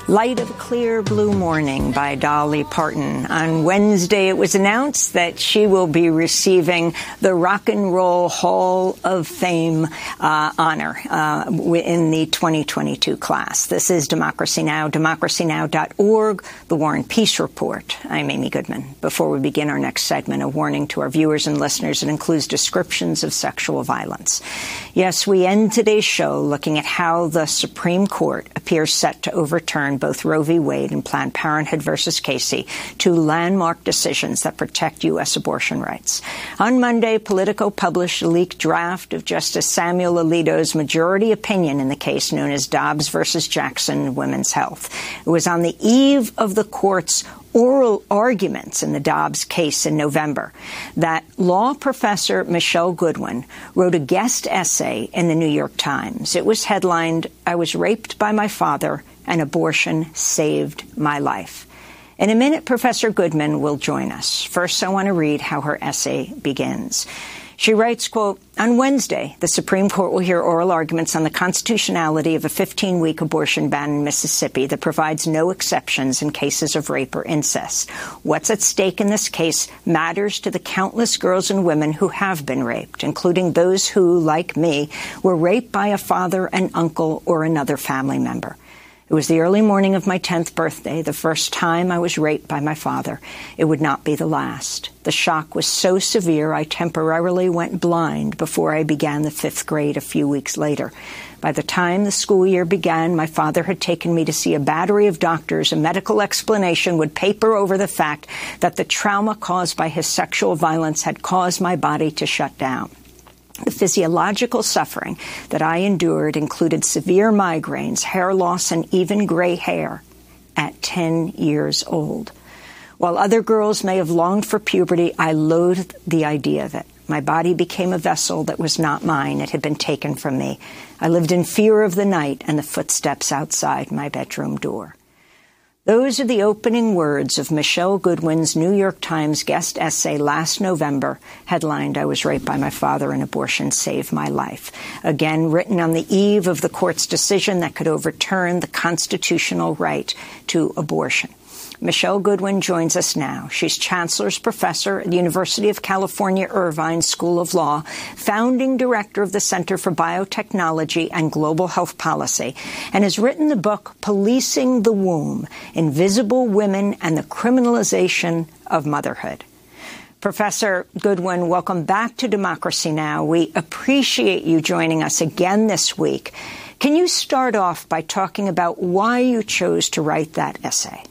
Light of a Clear Blue Morning by Dolly Parton. On Wednesday, it was announced that she will be receiving the Rock and Roll Hall of Fame uh, honor uh, in the twenty twenty-two class. This is Democracy Now!, democracy now dot org, The War and Peace Report. I'm Amy Goodman. Before we begin our next segment, a warning to our viewers and listeners. It includes descriptions of sexual violence. Yes, we end today's show looking at how the Supreme Court appears set to overturn both Roe v. Wade and Planned Parenthood versus Casey, two landmark decisions that protect U S abortion rights. On Monday, Politico published a leaked draft of Justice Samuel Alito's majority opinion in the case known as Dobbs versus Jackson Women's Health. It was on the eve of the court's oral arguments in the Dobbs case in November that law professor Michelle Goodwin wrote a guest essay in the New York Times. It was headlined, "I was raped by my father and abortion saved my life." In a minute, Professor Goodwin will join us. First, I want to read how her essay begins. She writes, quote, "On Wednesday, the Supreme Court will hear oral arguments on the constitutionality of a fifteen-week abortion ban in Mississippi that provides no exceptions in cases of rape or incest. What's at stake in this case matters to the countless girls and women who have been raped, including those who, like me, were raped by a father, an uncle, or another family member. It was the early morning of my tenth birthday, the first time I was raped by my father. It would not be the last. The shock was so severe I temporarily went blind before I began the fifth grade a few weeks later. By the time the school year began, my father had taken me to see a battery of doctors. A medical explanation would paper over the fact that the trauma caused by his sexual violence had caused my body to shut down. The physiological suffering that I endured included severe migraines, hair loss, and even gray hair at ten years old. While other girls may have longed for puberty, I loathed the idea of it. My body became a vessel that was not mine. It had been taken from me. I lived in fear of the night and the footsteps outside my bedroom door." Those are the opening words of Michelle Goodwin's New York Times guest essay last November, headlined, "I was raped by my father and abortion saved my life." Again, written on the eve of the court's decision that could overturn the constitutional right to abortion. Michelle Goodwin joins us now. She's Chancellor's Professor at the University of California, Irvine School of Law, founding director of the Center for Biotechnology and Global Health Policy, and has written the book Policing the Womb, Invisible Women and the Criminalization of Motherhood. Professor Goodwin, welcome back to Democracy Now! We appreciate you joining us again this week. Can you start off by talking about why you chose to write that essay?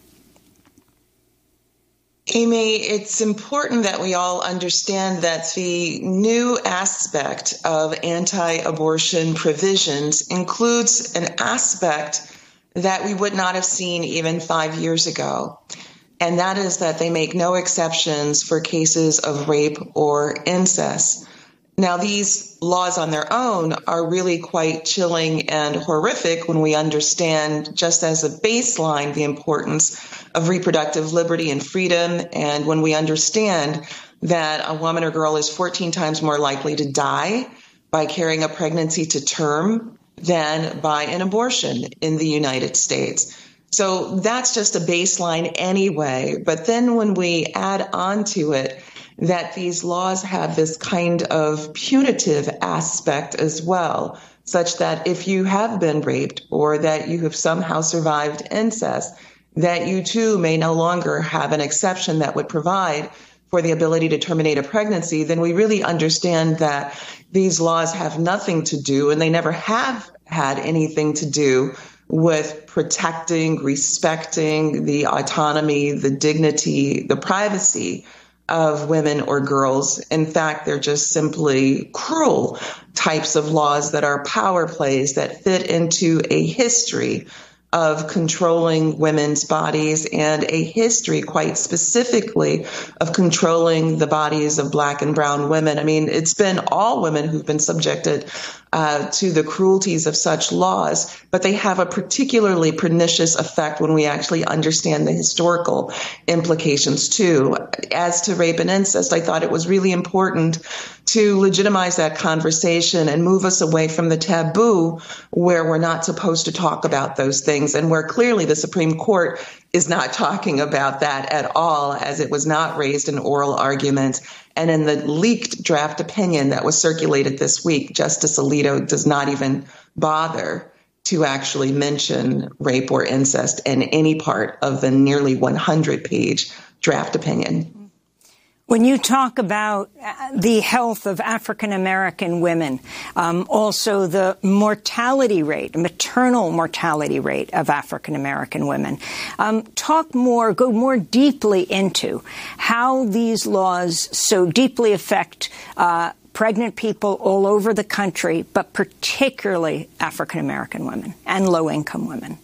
Amy, it's important that we all understand that the new aspect of anti-abortion provisions includes an aspect that we would not have seen even five years ago. And that is that they make no exceptions for cases of rape or incest. Now, these laws on their own are really quite chilling and horrific when we understand, just as a baseline, the importance of reproductive liberty and freedom, and when we understand that a woman or girl is fourteen times more likely to die by carrying a pregnancy to term than by an abortion in the United States. So that's just a baseline anyway. But then when we add on to it that these laws have this kind of punitive aspect as well, such that if you have been raped or that you have somehow survived incest, that you too may no longer have an exception that would provide for the ability to terminate a pregnancy, then we really understand that these laws have nothing to do, and they never have had anything to do with protecting, respecting the autonomy, the dignity, the privacy of women or girls. In fact, they're just simply cruel types of laws that are power plays that fit into a history of controlling women's bodies and a history quite specifically of controlling the bodies of Black and brown women. I mean, it's been all women who've been subjected uh, to the cruelties of such laws, but they have a particularly pernicious effect when we actually understand the historical implications too. As to rape and incest, I thought it was really important to legitimize that conversation and move us away from the taboo where we're not supposed to talk about those things, and where clearly the Supreme Court is not talking about that at all, as it was not raised in oral arguments. And in the leaked draft opinion that was circulated this week, Justice Alito does not even bother to actually mention rape or incest in any part of the nearly one hundred page draft opinion. When you talk about the health of African-American women, um, also the mortality rate, maternal mortality rate of African-American women, um, talk more, go more deeply into how these laws so deeply affect uh, pregnant people all over the country, but particularly African-American women and low-income women.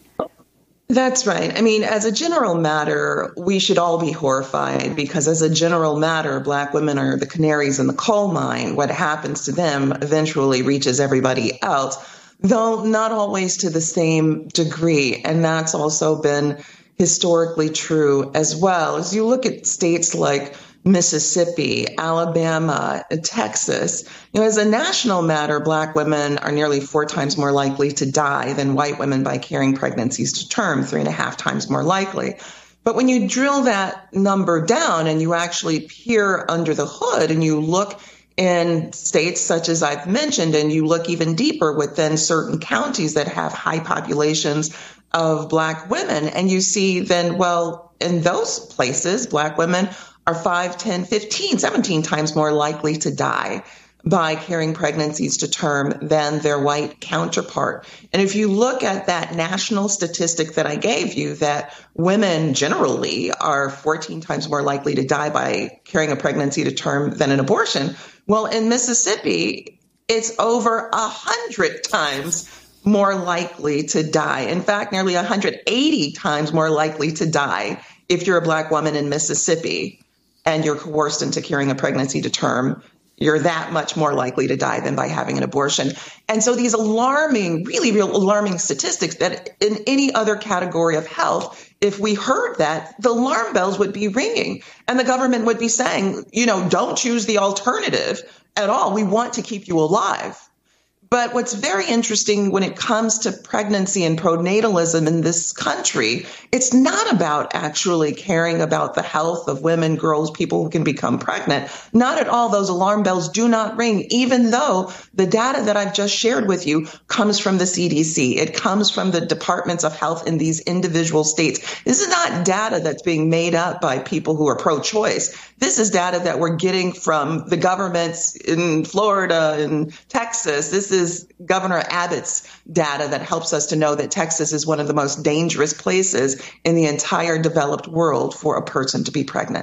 That's right. I mean, as a general matter, we should all be horrified because as a general matter, Black women are the canaries in the coal mine. What happens to them eventually reaches everybody else, though not always to the same degree. And that's also been historically true as well. As you look at states like Mississippi, Alabama, Texas, you know, as a national matter, Black women are nearly four times more likely to die than white women by carrying pregnancies to term, three and a half times more likely. But when you drill that number down and you actually peer under the hood and you look in states such as I've mentioned, and you look even deeper within certain counties that have high populations of Black women, and you see then, well, in those places, Black women are five, ten, fifteen, seventeen times more likely to die by carrying pregnancies to term than their white counterpart. And if you look at that national statistic that I gave you, that women generally are fourteen times more likely to die by carrying a pregnancy to term than an abortion, well, in Mississippi, it's over one hundred times more likely to die. In fact, nearly one hundred eighty times more likely to die if you're a Black woman in Mississippi and you're coerced into carrying a pregnancy to term. You're that much more likely to die than by having an abortion. And so these alarming, really real alarming statistics that in any other category of health, if we heard that, the alarm bells would be ringing and the government would be saying, you know, don't choose the alternative at all. We want to keep you alive. But what's very interesting when it comes to pregnancy and pronatalism in this country, it's not about actually caring about the health of women, girls, people who can become pregnant. Not at all. Those alarm bells do not ring, even though the data that I've just shared with you comes from the C D C. It comes from the departments of health in these individual states. This is not data that's being made up by people who are pro-choice. This is data that we're getting from the governments in Florida and Texas. This is Governor Abbott's data that helps us to know that Texas is one of the most dangerous places in the entire developed world for a person to be pregnant.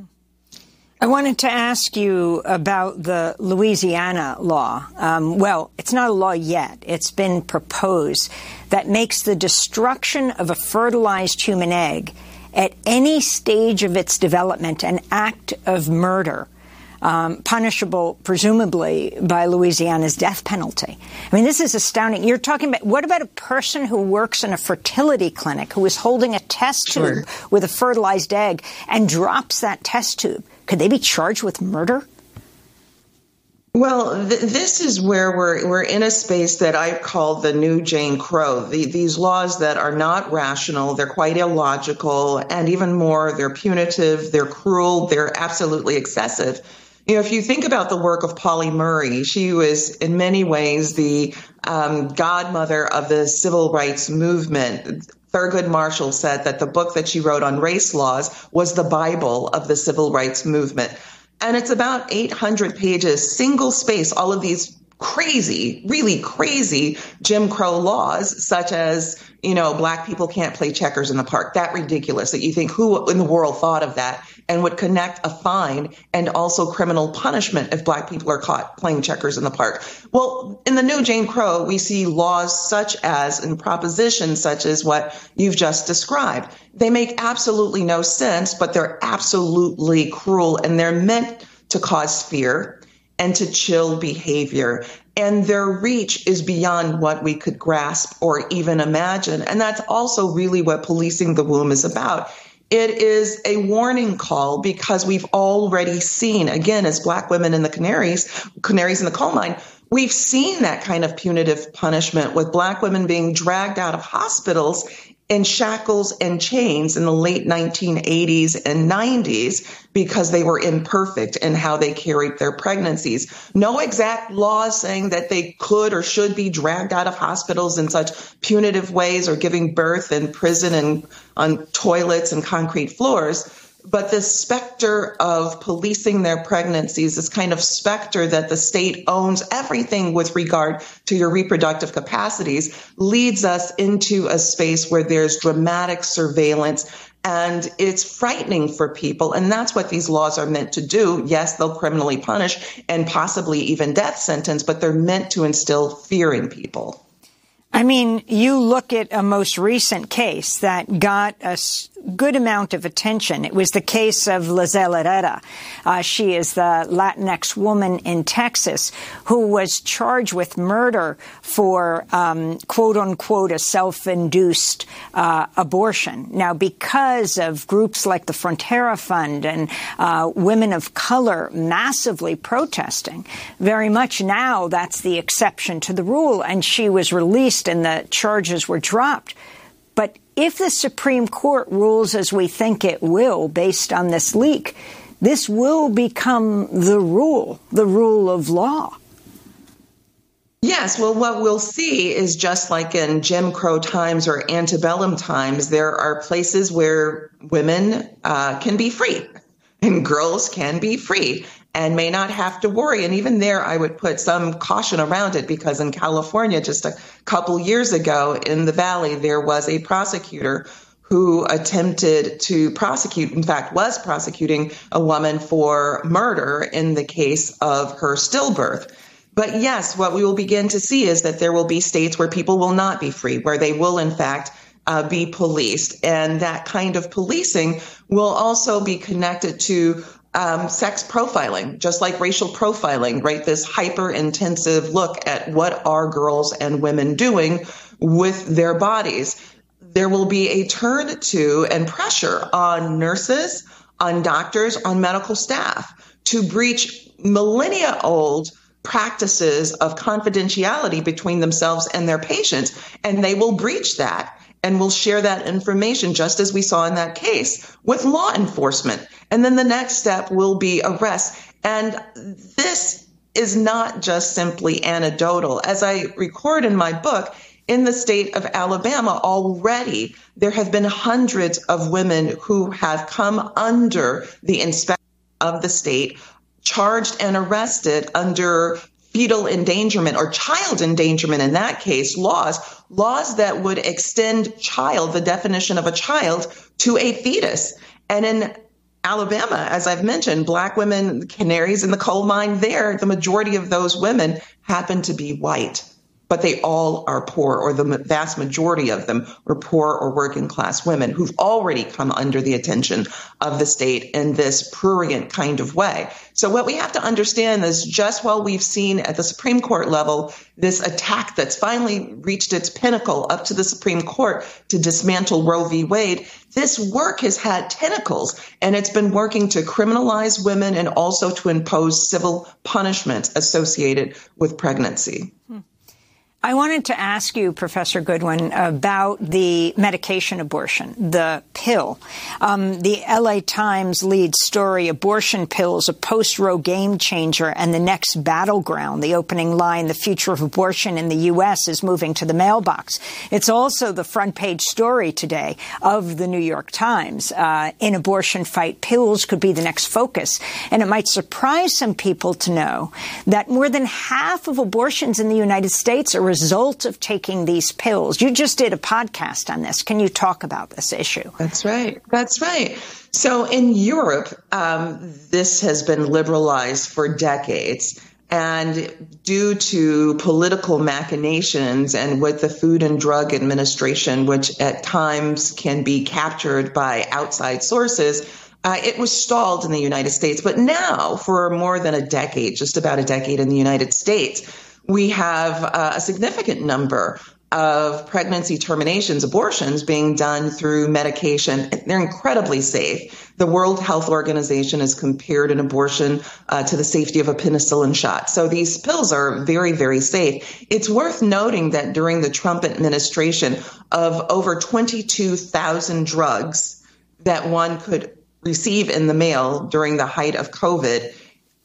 I wanted to ask you about the Louisiana law. Um, well, it's not a law yet. It's been proposed that makes the destruction of a fertilized human egg at any stage of its development an act of murder, um, punishable presumably by Louisiana's death penalty. I mean, this is astounding. You're talking about, what about a person who works in a fertility clinic who is holding a test Sure. tube with a fertilized egg and drops that test tube? Could they be charged with murder? Well, th- this is where we're we're in a space that I call the new Jane Crow. The, these laws that are not rational, they're quite illogical, and even more, they're punitive, they're cruel, they're absolutely excessive. You know, if you think about the work of Pauli Murray, she was in many ways the um, godmother of the civil rights movement. Thurgood Marshall said that the book that she wrote on race laws was the Bible of the civil rights movement. And it's about eight hundred pages, single space, all of these crazy, really crazy Jim Crow laws, such as, you know, Black people can't play checkers in the park. That ridiculous that you think who in the world thought of that and would connect a fine and also criminal punishment if Black people are caught playing checkers in the park. Well, in the new Jane Crow, we see laws such as, and propositions such as what you've just described. They make absolutely no sense, but they're absolutely cruel, and they're meant to cause fear and to chill behavior. And their reach is beyond what we could grasp or even imagine. And that's also really what policing the womb is about. It is a warning call because we've already seen, again, as Black women in the Canaries, Canaries in the coal mine, we've seen that kind of punitive punishment with Black women being dragged out of hospitals in shackles and chains in the late nineteen eighties and nineties because they were imperfect in how they carried their pregnancies. No exact laws saying that they could or should be dragged out of hospitals in such punitive ways or giving birth in prison and on toilets and concrete floors. But this specter of policing their pregnancies, this kind of specter that the state owns everything with regard to your reproductive capacities, leads us into a space where there's dramatic surveillance, and it's frightening for people. And that's what these laws are meant to do. Yes, they'll criminally punish and possibly even death sentence, but they're meant to instill fear in people. I mean, you look at a most recent case that got a good amount of attention. It was the case of Lizelle Herrera. Uh, she is the Latinx woman in Texas who was charged with murder for, um, quote unquote, a self-induced uh, abortion. Now, because of groups like the Frontera Fund and uh, women of color massively protesting, very much now that's the exception to the rule, and she was released and the charges were dropped. But if the Supreme Court rules as we think it will, based on this leak, this will become the rule, the rule of law. Yes, well, what we'll see is just like in Jim Crow times or antebellum times, there are places where women uh, can be free and girls can be free and may not have to worry. And even there, I would put some caution around it, because in California, just a couple years ago in the Valley, there was a prosecutor who attempted to prosecute, in fact, was prosecuting a woman for murder in the case of her stillbirth. But yes, what we will begin to see is that there will be states where people will not be free, where they will, in fact, uh, be policed. And that kind of policing will also be connected to Um, sex profiling, just like racial profiling, right? This hyper intensive look at what are girls and women doing with their bodies. There will be a turn to and pressure on nurses, on doctors, on medical staff to breach millennia old practices of confidentiality between themselves and their patients. And they will breach that and will share that information, just as we saw in that case, with law enforcement. And then the next step will be arrest. And this is not just simply anecdotal. As I record in my book, in the state of Alabama already, there have been hundreds of women who have come under the inspection of the state, charged and arrested under fetal endangerment or child endangerment, in that case, laws, laws that would extend child, the definition of a child, to a fetus. And in Alabama, as I've mentioned, Black women, canaries in the coal mine there, the majority of those women happen to be white, but they all are poor, or the vast majority of them are poor or working class women who've already come under the attention of the state in this prurient kind of way. So what we have to understand is, just while we've seen at the Supreme Court level this attack that's finally reached its pinnacle up to the Supreme Court to dismantle Roe v. Wade, this work has had tentacles, and it's been working to criminalize women and also to impose civil punishments associated with pregnancy. Hmm. I wanted to ask you, Professor Goodwin, about the medication abortion, the pill. Um, the L A Times lead story, abortion pills, a post-Roe game changer and the next battleground. The opening line, the future of abortion in the U S is moving to the mailbox. It's also the front page story today of the New York Times. Uh, in abortion fight, pills could be the next focus. And it might surprise some people to know that more than half of abortions in the United States are result of taking these pills. You just did a podcast on this. Can you talk about this issue? That's right. That's right. So in Europe, um, this has been liberalized for decades. And due to political machinations and with the Food and Drug Administration, which at times can be captured by outside sources, Uh, it was stalled in the United States. But now, for more than a decade, just about a decade in the United States, we have uh, a significant number of pregnancy terminations, abortions being done through medication. They're incredibly safe. The World Health Organization has compared an abortion uh, to the safety of a penicillin shot. So these pills are very, very safe. It's worth noting that during the Trump administration, of over twenty-two thousand drugs that one could receive in the mail during the height of COVID,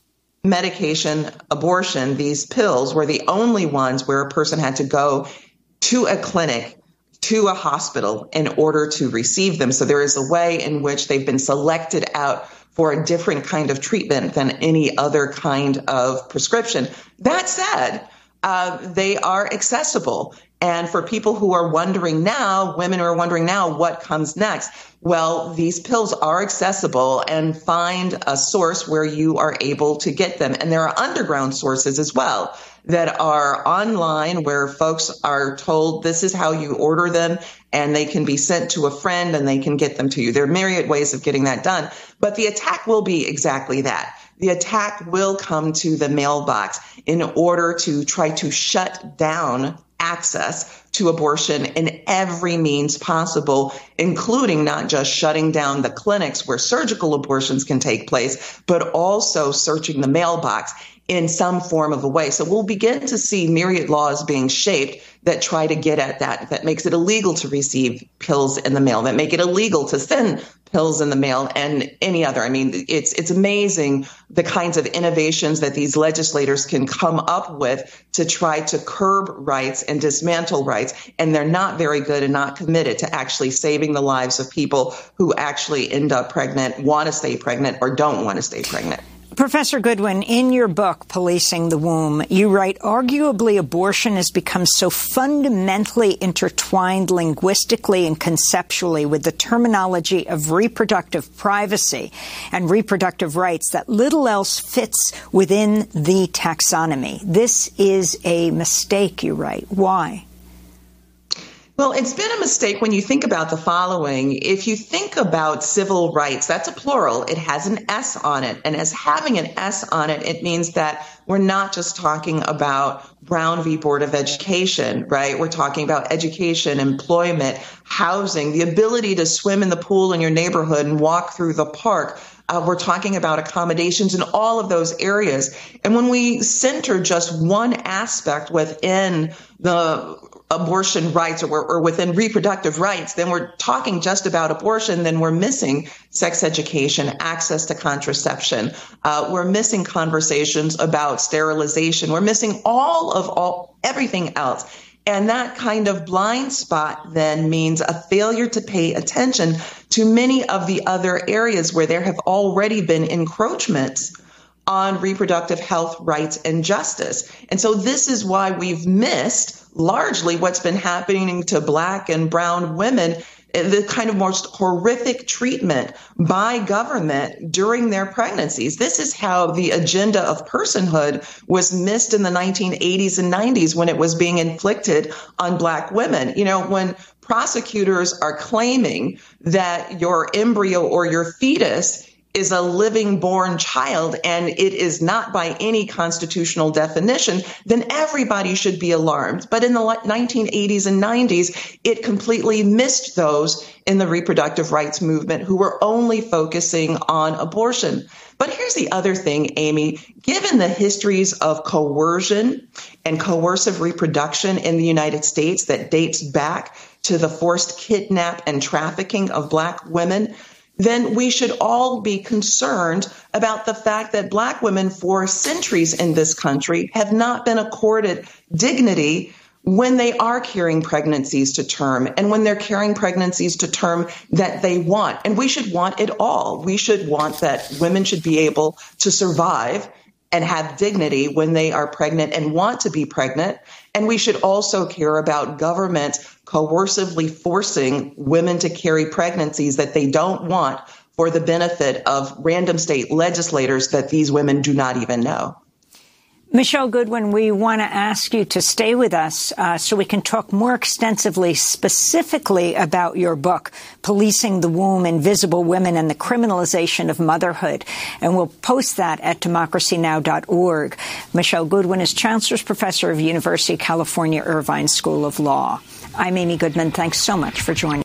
medication, abortion, these pills were the only ones where a person had to go to a clinic, to a hospital in order to receive them. So there is a way in which they've been selected out for a different kind of treatment than any other kind of prescription. That said, uh, they are accessible. And for people who are wondering now, women who are wondering now what comes next, well, these pills are accessible, and find a source where you are able to get them. And there are underground sources as well that are online where folks are told this is how you order them, and they can be sent to a friend and they can get them to you. There are myriad ways of getting that done. But the attack will be exactly that. The attack will come to the mailbox in order to try to shut down access to abortion in every means possible, including not just shutting down the clinics where surgical abortions can take place, but also searching the mailbox in some form of a way. So we'll begin to see myriad laws being shaped that try to get at that, that makes it illegal to receive pills in the mail, that make it illegal to send pills in the mail, and any other. I mean, it's it's amazing the kinds of innovations that these legislators can come up with to try to curb rights and dismantle rights. And they're not very good and not committed to actually saving the lives of people who actually end up pregnant, want to stay pregnant, or don't want to stay pregnant. Professor Goodwin, in your book, Policing the Womb, you write, arguably abortion has become so fundamentally intertwined linguistically and conceptually with the terminology of reproductive privacy and reproductive rights that little else fits within the taxonomy. This is a mistake, you write. Why? Well, it's been a mistake when you think about the following. If you think about civil rights, that's a plural. It has an S on it. And as having an S on it, it means that we're not just talking about Brown v. Board of Education, right? We're talking about education, employment, housing, the ability to swim in the pool in your neighborhood and walk through the park. Uh, we're talking about accommodations in all of those areas. And when we center just one aspect within the abortion rights or, or within reproductive rights, then we're talking just about abortion, then we're missing sex education, access to contraception. Uh, we're missing conversations about sterilization. We're missing all of all everything else. And that kind of blind spot then means a failure to pay attention to many of the other areas where there have already been encroachments on reproductive health, rights, and justice. And so this is why we've missed largely what's been happening to Black and brown women, the kind of most horrific treatment by government during their pregnancies. This is how the agenda of personhood was missed in the nineteen eighties and nineties when it was being inflicted on Black women. You know, when prosecutors are claiming that your embryo or your fetus is a living born child and it is not by any constitutional definition, then everybody should be alarmed. But in the nineteen eighties and nineties, it completely missed those in the reproductive rights movement who were only focusing on abortion. But here's the other thing, Amy. Given the histories of coercion and coercive reproduction in the United States that dates back to the forced kidnap and trafficking of Black women, then we should all be concerned about the fact that Black women for centuries in this country have not been accorded dignity when they are carrying pregnancies to term and when they're carrying pregnancies to term that they want. And we should want it all. We should want that women should be able to survive and have dignity when they are pregnant and want to be pregnant. And we should also care about government coercively forcing women to carry pregnancies that they don't want for the benefit of random state legislators that these women do not even know. Michelle Goodwin, we want to ask you to stay with us uh, so we can talk more extensively, specifically about your book, Policing the Womb, Invisible Women and the Criminalization of Motherhood. And we'll post that at democracy now dot org. Michelle Goodwin is Chancellor's Professor of University of California, Irvine School of Law. I'm Amy Goodman. Thanks so much for joining.